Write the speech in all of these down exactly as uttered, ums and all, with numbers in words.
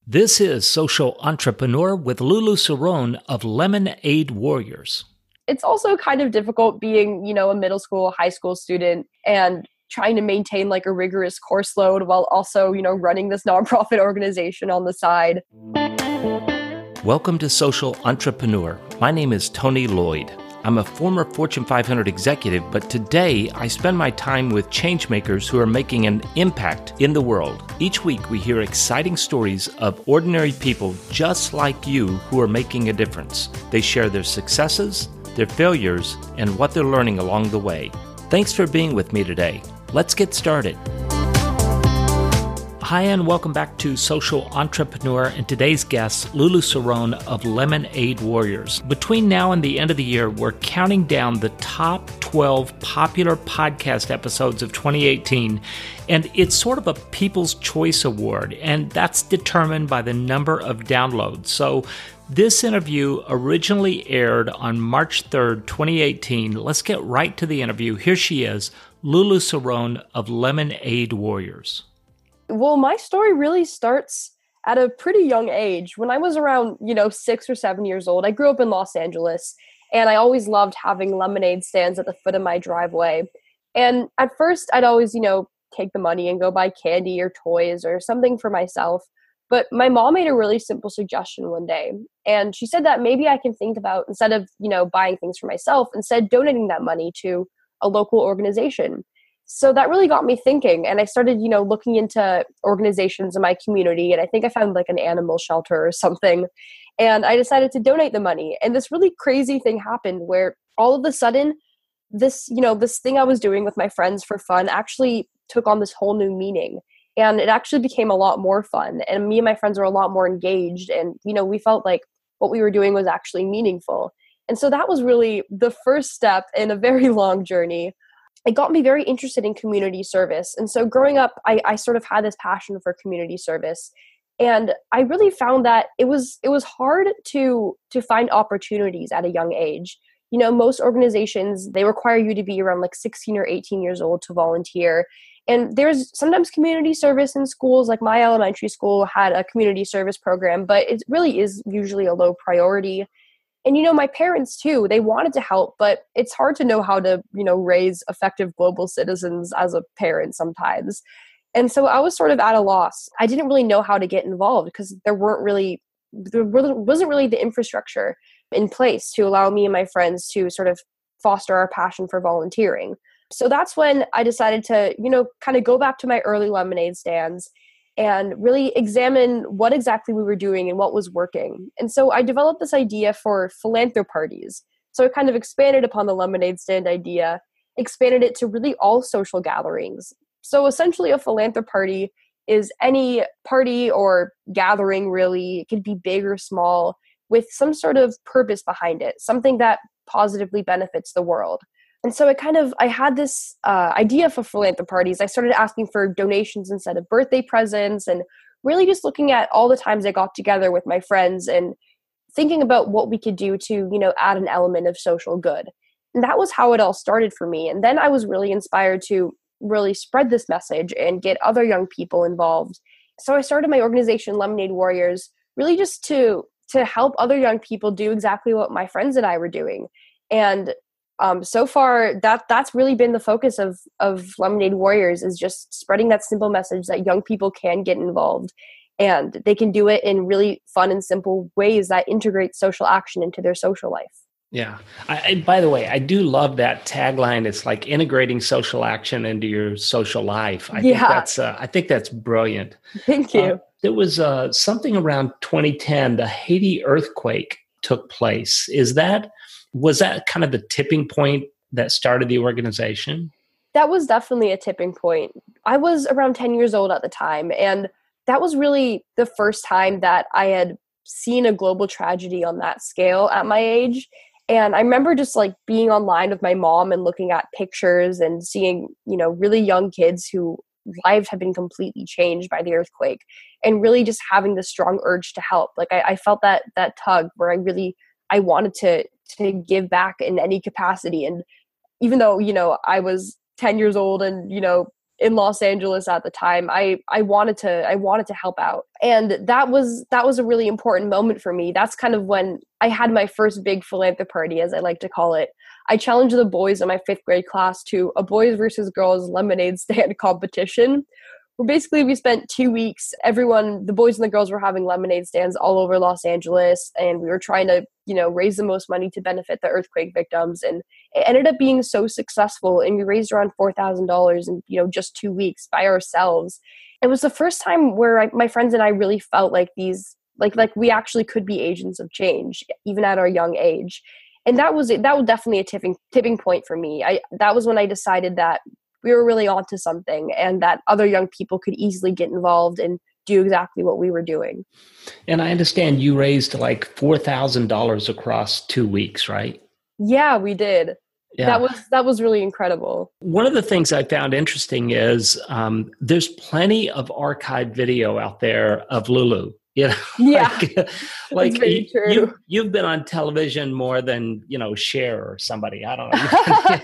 This is Social Entrepreneur with Lulu Cerrone of Lemonade Warriors. It's also kind of difficult being, you know, a middle school, high school student and trying to maintain like a rigorous course load while also, you know, running this nonprofit organization on the side. Welcome to Social Entrepreneur. My name is Tony Lloyd. I'm a former Fortune five hundred executive, but today I spend my time with changemakers who are making an impact in the world. Each week we hear exciting stories of ordinary people just like you who are making a difference. They share their successes, their failures, and what they're learning along the way. Thanks for being with me today. Let's get started. Hi, and welcome back to Social Entrepreneur and today's guest, Lulu Cerrone of Lemonade Warriors. Between now and the end of the year, we're counting down the top twelve popular podcast episodes of twenty eighteen, and it's sort of a People's Choice Award, and that's determined by the number of downloads. So this interview originally aired on March third, twenty eighteen. Let's get right to the interview. Here she is, Lulu Cerrone of Lemonade Warriors. Well, my story really starts at a pretty young age. When I was around, you know, six or seven years old, I grew up in Los Angeles, and I always loved having lemonade stands at the foot of my driveway. And at first, I'd always, you know, take the money and go buy candy or toys or something for myself. But my mom made a really simple suggestion one day. And she said that maybe I can think about, instead of, you know, buying things for myself, instead donating that money to a local organization. So that really got me thinking, and I started, you know, looking into organizations in my community, and I think I found like an animal shelter or something, and I decided to donate the money. And this really crazy thing happened where all of a sudden, this, you know, this thing I was doing with my friends for fun actually took on this whole new meaning, and it actually became a lot more fun, and me and my friends were a lot more engaged, and, you know, we felt like what we were doing was actually meaningful. And so that was really the first step in a very long journey. It got me very interested in community service. And so growing up, I, I sort of had this passion for community service. And I really found that it was it was hard to to find opportunities at a young age. You know, most organizations, they require you to be around like sixteen or eighteen years old to volunteer. And there's sometimes community service in schools, like my elementary school had a community service program, but it really is usually a low priority. And, you know, my parents too, they wanted to help, but it's hard to know how to, you know, raise effective global citizens as a parent sometimes. And so I was sort of at a loss. I didn't really know how to get involved because there weren't really, there wasn't really the infrastructure in place to allow me and my friends to sort of foster our passion for volunteering. So that's when I decided to, you know, kind of go back to my early lemonade stands and really examine what exactly we were doing and what was working. And so I developed this idea for philanthroparties. So I kind of expanded upon the lemonade stand idea, expanded it to really all social gatherings. So essentially a philanthroparty is any party or gathering, really. It could be big or small, with some sort of purpose behind it, something that positively benefits the world. And so I kind of, I had this uh, idea for philanthroparties. I started asking for donations instead of birthday presents, and really just looking at all the times I got together with my friends and thinking about what we could do to, you know, add an element of social good. And that was how it all started for me. And then I was really inspired to really spread this message and get other young people involved. So I started my organization, Lemonade Warriors, really just to, to help other young people do exactly what my friends and I were doing. And Um, so far, that that's really been the focus of of Lemonade Warriors, is just spreading that simple message that young people can get involved, and they can do it in really fun and simple ways that integrate social action into their social life. Yeah. I, I, by the way, I do love that tagline. It's like integrating social action into your social life. I yeah. think that's uh, I think that's brilliant. Thank you. Uh, there was uh, something around twenty ten. The Haiti earthquake took place. Is that Was that kind of the tipping point that started the organization? That was definitely a tipping point. I was around ten years old at the time, and that was really the first time that I had seen a global tragedy on that scale at my age. And I remember just like being online with my mom and looking at pictures and seeing, you know, really young kids who lives have been completely changed by the earthquake, and really just having this strong urge to help. Like I, I felt that that tug where I really, I wanted to to give back in any capacity. And even though, you know, I was ten years old and, you know, in Los Angeles at the time. I, I wanted to, I wanted to help out. And that was, that was a really important moment for me. That's kind of when I had my first big philanthropy party, as I like to call it. I challenged the boys in my fifth grade class to a boys versus girls lemonade stand competition. Where basically we spent two weeks, everyone, the boys and the girls were having lemonade stands all over Los Angeles. And we were trying to, you know, raise the most money to benefit the earthquake victims. And it ended up being so successful. And we raised around four thousand dollars in, you know, just two weeks by ourselves. It was the first time where I, my friends and I really felt like these, like, like we actually could be agents of change, even at our young age. And that was, that was definitely a tipping, tipping point for me. I, that was when I decided that we were really onto something and that other young people could easily get involved and do exactly what we were doing. And I understand you raised like four thousand dollars across two weeks, right? Yeah, we did. Yeah. That was that was really incredible. One of the things I found interesting is um, there's plenty of archived video out there of Lulu. You know, yeah, like, like that's very true. You, you've been on television more than, you know, Cher or somebody. I don't know.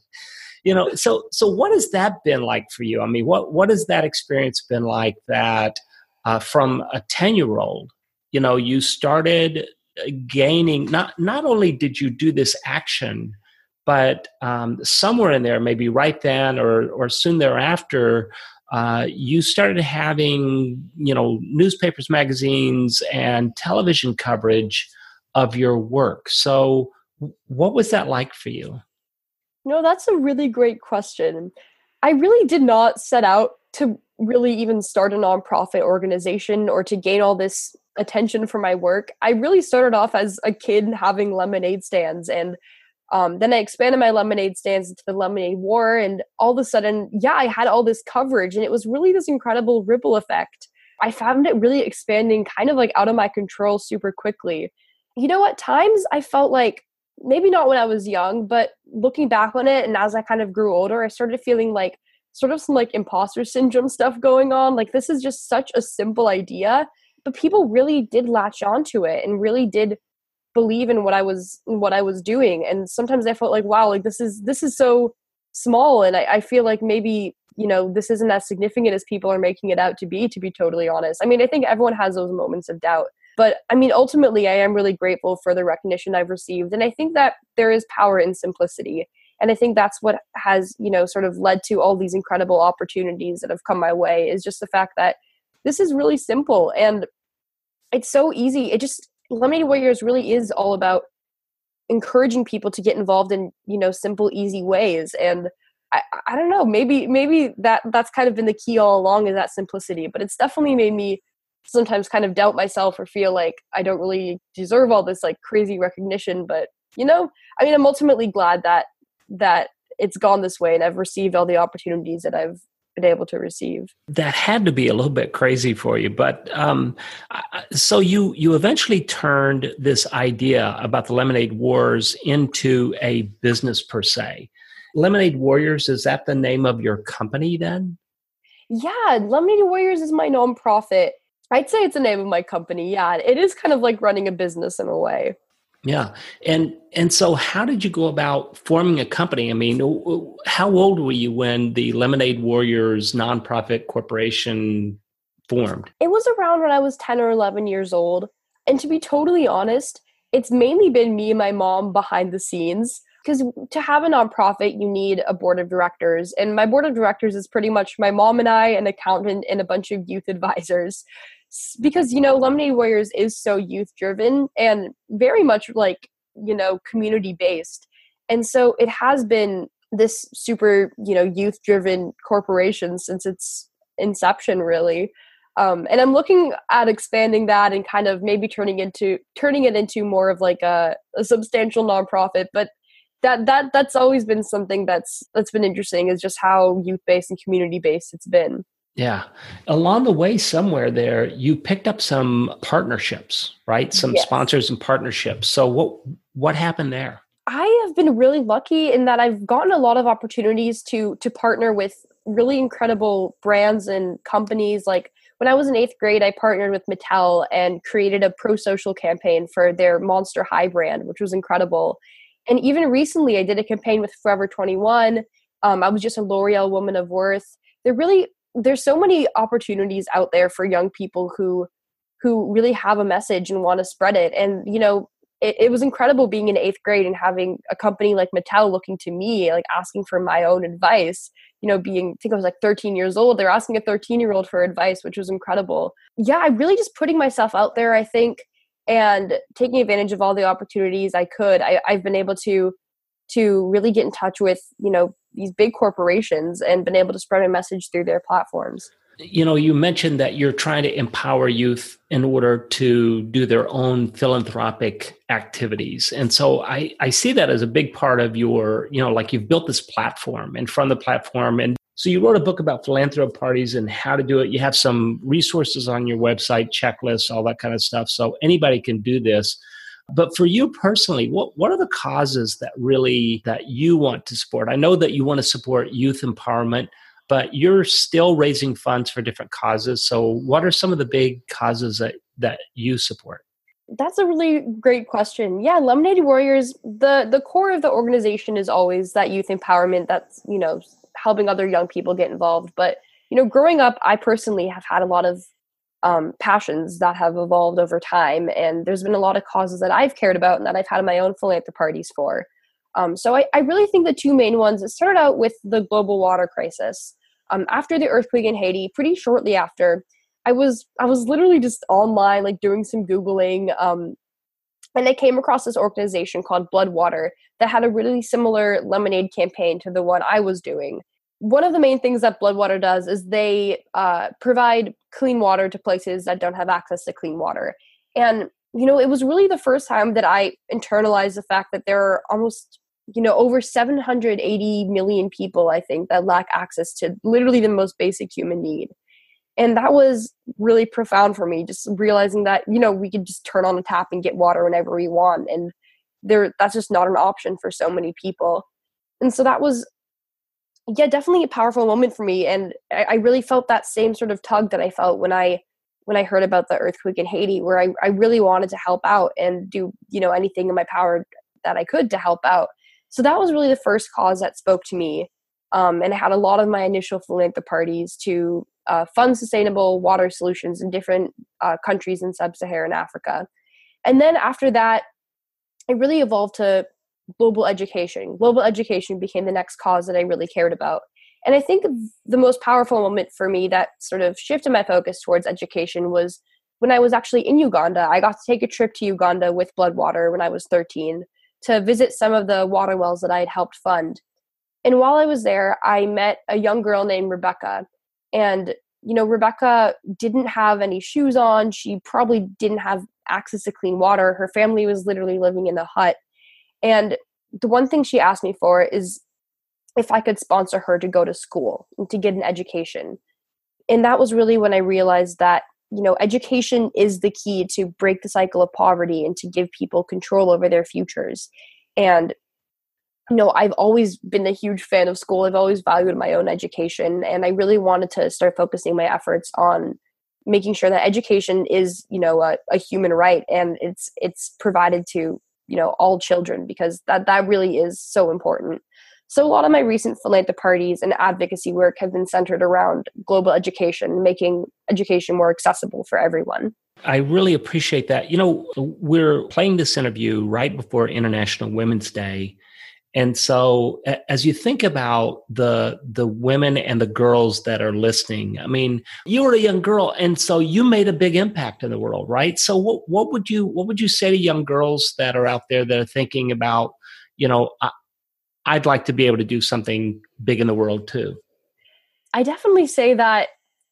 You know, so so what has that been like for you? I mean, what what has that experience been like that uh, from a ten-year-old, you know, you started gaining, not not only did you do this action, but um, somewhere in there, maybe right then or or soon thereafter, uh, you started having, you know, newspapers, magazines, and television coverage of your work. So what was that like for you? No, that's a really great question. I really did not set out to really even start a nonprofit organization or to gain all this attention for my work. I really started off as a kid having lemonade stands, and um, then I expanded my lemonade stands into the Lemonade War, and all of a sudden, yeah, I had all this coverage, and it was really this incredible ripple effect. I found it really expanding kind of like out of my control super quickly. You know, at times I felt like, maybe not when I was young, but looking back on it and as I kind of grew older, I started feeling like sort of some like imposter syndrome stuff going on. Like, this is just such a simple idea, but people really did latch onto it and really did believe in what I was, in what I was doing. And sometimes I felt like, wow, like this is, this is so small. And I, I feel like maybe, you know, this isn't as significant as people are making it out to be, to be totally honest. I mean, I think everyone has those moments of doubt. But I mean, ultimately, I am really grateful for the recognition I've received. And I think that there is power in simplicity. And I think that's what has, you know, sort of led to all these incredible opportunities that have come my way, is just the fact that this is really simple and it's so easy. It just, Lemonade Warriors really is all about encouraging people to get involved in, you know, simple, easy ways. And I, I don't know, maybe, maybe that that's kind of been the key all along, is that simplicity, but it's definitely made me sometimes kind of doubt myself or feel like I don't really deserve all this like crazy recognition. But, you know, I mean, I'm ultimately glad that, that it's gone this way and I've received all the opportunities that I've been able to receive. That had to be a little bit crazy for you. But um, so you, you eventually turned this idea about the Lemonade Wars into a business per se. Lemonade Warriors, is that the name of your company then? Yeah, Lemonade Warriors is my nonprofit. I'd say it's the name of my company. Yeah, it is kind of like running a business in a way. Yeah. And and so how did you go about forming a company? I mean, how old were you when the Lemonade Warriors nonprofit corporation formed? It was around when I was ten or eleven years old. And to be totally honest, it's mainly been me and my mom behind the scenes. Because to have a nonprofit, you need a board of directors. And my board of directors is pretty much my mom and I, an accountant, and a bunch of youth advisors. Because, you know, Lemonade Warriors is so youth driven and very much like, you know, community based. And so it has been this super, you know, youth driven corporation since its inception, really. Um, and I'm looking at expanding that and kind of maybe turning into turning it into more of like a, a substantial nonprofit. But that that that's always been something that's that's been interesting, is just how youth based and community based it's been. Yeah. Along the way, somewhere there, you picked up some partnerships, right? Some Yes. sponsors and partnerships. So what what happened there? I have been really lucky in that I've gotten a lot of opportunities to to partner with really incredible brands and companies. Like when I was in eighth grade, I partnered with Mattel and created a pro-social campaign for their Monster High brand, which was incredible. And even recently, I did a campaign with Forever twenty-one. Um, I was just a L'Oreal Woman of Worth. there really, there's so many opportunities out there for young people who, who really have a message and want to spread it. And, you know, it, it was incredible being in eighth grade and having a company like Mattel looking to me, like asking for my own advice, you know, being, I think I was like thirteen years old. They're asking a thirteen year old for advice, which was incredible. Yeah, I really just putting myself out there, I think, and taking advantage of all the opportunities I could. I, I've been able to, to really get in touch with, you know, these big corporations and been able to spread my message through their platforms. You know, you mentioned that you're trying to empower youth in order to do their own philanthropic activities. And so I, I see that as a big part of your, you know, like you've built this platform, and from the platform. And so you wrote a book about philanthropy parties and how to do it. You have some resources on your website, checklists, all that kind of stuff. So anybody can do this. But for you personally, what, what are the causes that really, that you want to support? I know that you want to support youth empowerment, but you're still raising funds for different causes. So what are some of the big causes that, that you support? That's a really great question. Yeah, Lemonade Warriors, the, the core of the organization is always that youth empowerment that's, you know, helping other young people get involved. But, you know, growing up, I personally have had a lot of um, passions that have evolved over time. And there's been a lot of causes that I've cared about and that I've had my own philanthropy parties for. Um, so I, I really think the two main ones, it started out with the global water crisis. Um, after the earthquake in Haiti, pretty shortly after, I was I was literally just online, like doing some Googling, um, and I came across this organization called Bloodwater that had a really similar lemonade campaign to the one I was doing. One of the main things that Bloodwater does is they uh, provide clean water to places that don't have access to clean water. And, you know, it was really the first time that I internalized the fact that there are almost, you know, over seven hundred eighty million people, I think, that lack access to literally the most basic human need. And that was really profound for me, just realizing that, you know, we could just turn on a tap and get water whenever we want. And there, that's just not an option for so many people. And so that was, yeah, definitely a powerful moment for me. And I, I really felt that same sort of tug that I felt when I, when I heard about the earthquake in Haiti, where I, I really wanted to help out and do, you know, anything in my power that I could to help out. So that was really the first cause that spoke to me. Um, and I had a lot of my initial philanthropy parties to uh, fund sustainable water solutions in different uh, countries in sub-Saharan Africa. And then after that, it really evolved to global education. Global education became the next cause that I really cared about. And I think the most powerful moment for me that sort of shifted my focus towards education was when I was actually in Uganda. I got to take a trip to Uganda with Bloodwater when I was thirteen to visit some of the water wells that I had helped fund. And while I was there, I met a young girl named Rebecca. And, you know, Rebecca didn't have any shoes on. She probably didn't have access to clean water. Her family was literally living in a hut. And the one thing she asked me for is if I could sponsor her to go to school and to get an education. And that was really when I realized that, you know, education is the key to break the cycle of poverty and to give people control over their futures. And, you know, I've always been a huge fan of school. I've always valued my own education. And I really wanted to start focusing my efforts on making sure that education is, you know, a, a human right. And it's, it's provided to, you know, all children, because that, that really is so important. So a lot of my recent philanthropy parties and advocacy work have been centered around global education, making education more accessible for everyone. I really appreciate that. You know, we're playing this interview right before International Women's Day. And so as you think about the the women and the girls that are listening, I mean, you were a young girl, and so you made a big impact in the world, right? So what what would you what would you say to young girls that are out there that are thinking about, you know, I, I'd like to be able to do something big in the world too? I definitely say that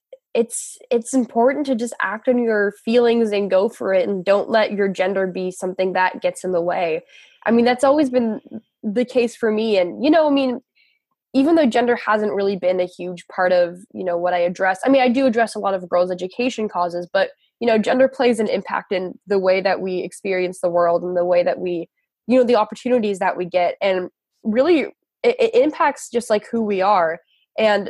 it's it's important to just act on your feelings and go for it, and don't let your gender be something that gets in the way. I mean, that's always been the case for me. And, you know, I mean, even though gender hasn't really been a huge part of, you know, what I address, I mean, I do address a lot of girls' education causes, but, you know, gender plays an impact in the way that we experience the world and the way that we, you know, the opportunities that we get. And really, it, it impacts just like who we are. And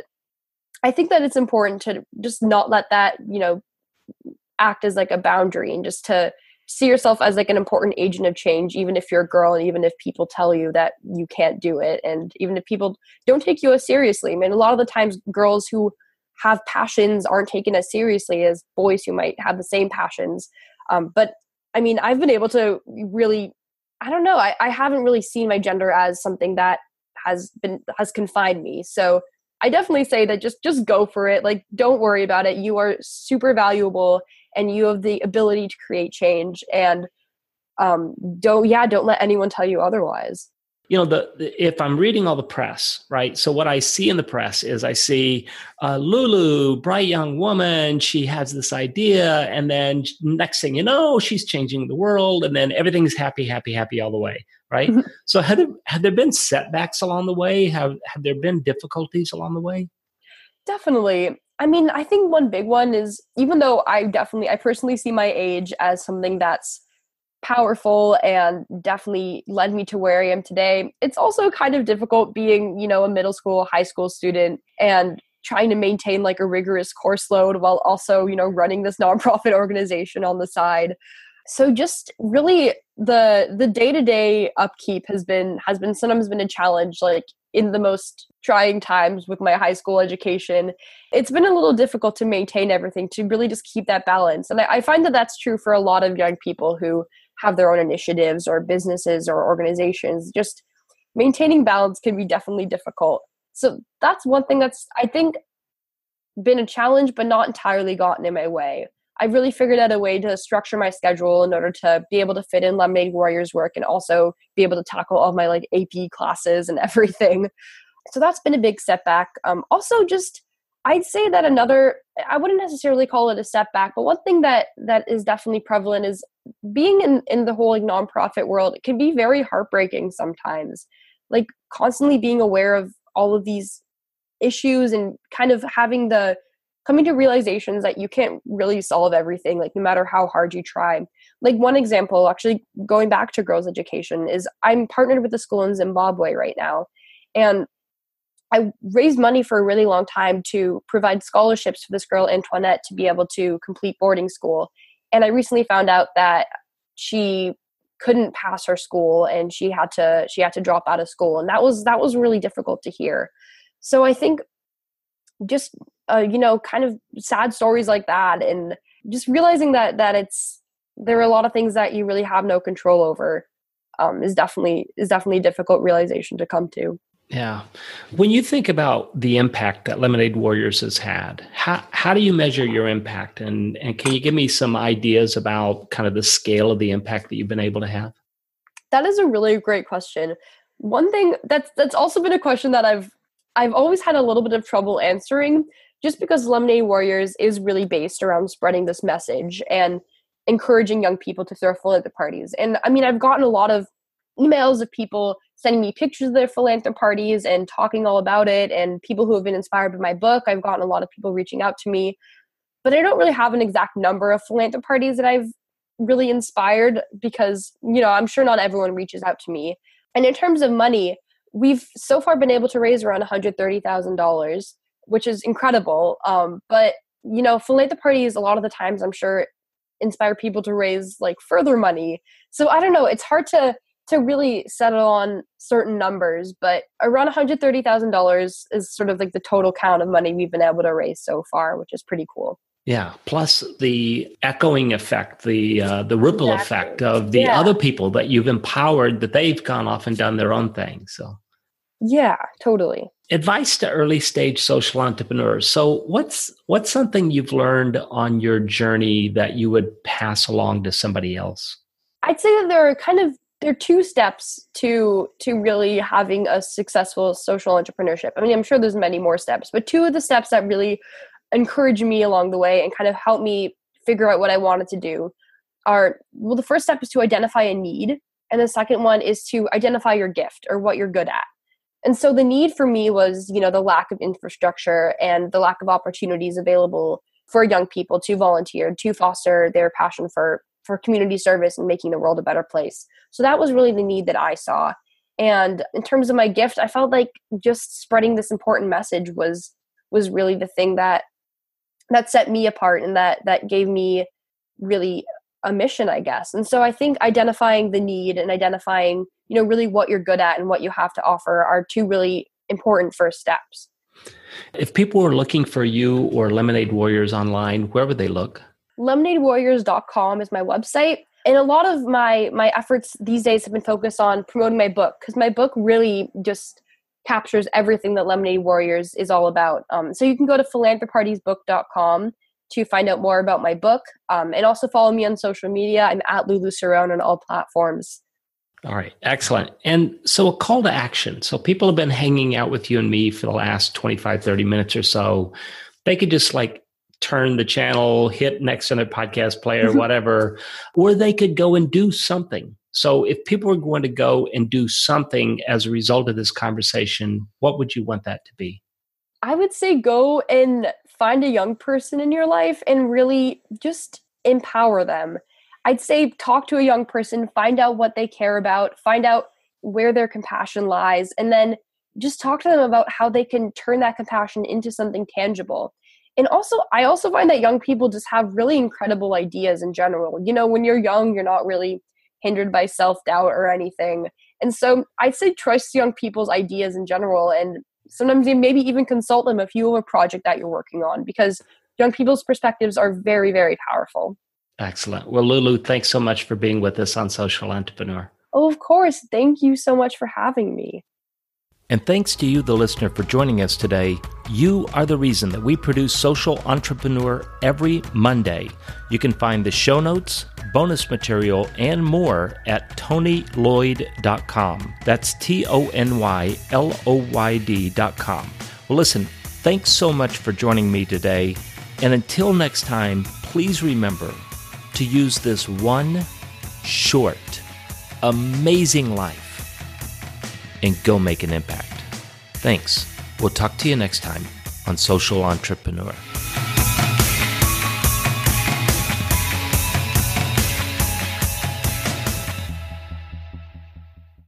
I think that it's important to just not let that, you know, act as like a boundary, and just to see yourself as like an important agent of change, even if you're a girl and even if people tell you that you can't do it. And even if people don't take you as seriously. I mean, a lot of the times girls who have passions aren't taken as seriously as boys who might have the same passions. Um, but I mean, I've been able to really, I don't know, I, I haven't really seen my gender as something that has been, has confined me. So I definitely say that just, just go for it. Like, don't worry about it. You are super valuable and you have the ability to create change, and um, don't, yeah, don't let anyone tell you otherwise. You know, the, the if I'm reading all the press, right? So what I see in the press is I see uh, Lulu, bright young woman. She has this idea, and then next thing you know, she's changing the world, and then everything's happy, happy, happy all the way, right? So have there, have there been setbacks along the way? Have have there been difficulties along the way? Definitely. I mean, I think one big one is, even though I definitely, I personally see my age as something that's powerful and definitely led me to where I am today, it's also kind of difficult being, you know, a middle school, high school student and trying to maintain like a rigorous course load while also, you know, running this nonprofit organization on the side. So just really the the day-to-day upkeep has been has been sometimes been a challenge, like in the most trying times with my high school education. It's been a little difficult to maintain everything, to really just keep that balance. And I, I find that that's true for a lot of young people who have their own initiatives or businesses or organizations. Just maintaining balance can be definitely difficult. So that's one thing that's, I think, been a challenge, but not entirely gotten in my way. I've really figured out a way to structure my schedule in order to be able to fit in Lemonade Warriors work and also be able to tackle all my like A P classes and everything. So that's been a big setback. Um, also just, I'd say that another, I wouldn't necessarily call it a setback, but one thing that that is definitely prevalent is being in, in the whole like nonprofit world. It can be very heartbreaking sometimes, like constantly being aware of all of these issues and kind of having the coming to realizations that you can't really solve everything, like no matter how hard you try. Like one example, actually going back to girls' education, is I'm partnered with a school in Zimbabwe right now. And I raised money for a really long time to provide scholarships for this girl, Antoinette, to be able to complete boarding school. And I recently found out that she couldn't pass her school and she had to she had to drop out of school. And that was that was really difficult to hear. So I think just uh, you know, kind of sad stories like that, and just realizing that that it's there are a lot of things that you really have no control over um, is definitely is definitely a difficult realization to come to. Yeah. When you think about the impact that Lemonade Warriors has had, how how do you measure your impact? And and can you give me some ideas about kind of the scale of the impact that you've been able to have? That is a really great question. One thing that's that's also been a question that I've I've always had a little bit of trouble answering, just because Lemonade Warriors is really based around spreading this message and encouraging young people to throw philanthropy parties. And I mean, I've gotten a lot of emails of people sending me pictures of their philanthropy parties and talking all about it, and people who have been inspired by my book. I've gotten a lot of people reaching out to me, but I don't really have an exact number of philanthropy parties that I've really inspired, because, you know, I'm sure not everyone reaches out to me. And in terms of money, we've so far been able to raise around one hundred thirty thousand dollars, which is incredible. Um, but, you know, philanthropy parties, a lot of the times, I'm sure, inspire people to raise like further money. So I don't know, it's hard to to really settle on certain numbers, but around one hundred thirty thousand dollars is sort of like the total count of money we've been able to raise so far, which is pretty cool. Yeah. Plus the echoing effect, the uh, the ripple Exactly. effect of the Yeah. other people that you've empowered, that they've gone off and done their own thing. So Yeah, totally. advice to early stage social entrepreneurs. So what's what's something you've learned on your journey that you would pass along to somebody else? I'd say that there are kind of there are two steps to to really having a successful social entrepreneurship. I mean, I'm sure there's many more steps, but two of the steps that really encouraged me along the way and kind of helped me figure out what I wanted to do are, well, the first step is to identify a need, and the second one is to identify your gift or what you're good at. And so the need for me was, you know, the lack of infrastructure and the lack of opportunities available for young people to volunteer, to foster their passion for for community service and making the world a better place. So that was really the need that I saw. And in terms of my gift, I felt like just spreading this important message was was really the thing that that set me apart, and that that gave me really a mission, I guess. And so I think identifying the need and identifying, you know, really what you're good at and what you have to offer are two really important first steps. If people were looking for you or Lemonade Warriors online, where would they look? lemonade warriors dot com is my website. And a lot of my my efforts these days have been focused on promoting my book, because my book really just captures everything that Lemonade Warriors is all about. Um, so you can go to philanthroparties book dot com to find out more about my book, um, and also follow me on social media. I'm at Lulu Cerrone on all platforms. All right. Excellent. And so a call to action. So people have been hanging out with you and me for the last twenty-five, thirty minutes or so. They could just like turn the channel, hit next on their podcast player, whatever, or they could go and do something. So if people are going to go and do something as a result of this conversation, what would you want that to be? I would say go and find a young person in your life and really just empower them. I'd say talk to a young person, find out what they care about, find out where their compassion lies, and then just talk to them about how they can turn that compassion into something tangible. And also, I also find that young people just have really incredible ideas in general. You know, when you're young, you're not really hindered by self-doubt or anything. And so I'd say trust young people's ideas in general, and sometimes maybe even consult them if you have a project that you're working on, because young people's perspectives are very, very powerful. Excellent. Well, Lulu, thanks so much for being with us on Social Entrepreneur. Oh, of course. Thank you so much for having me. And thanks to you, the listener, for joining us today. You are the reason that we produce Social Entrepreneur every Monday. You can find the show notes, bonus material, and more at tony lloyd dot com. That's T O N Y L O Y D dot com. Well, listen, thanks so much for joining me today. And until next time, please remember to use this one short, amazing life and go make an impact. Thanks. We'll talk to you next time on Social Entrepreneur.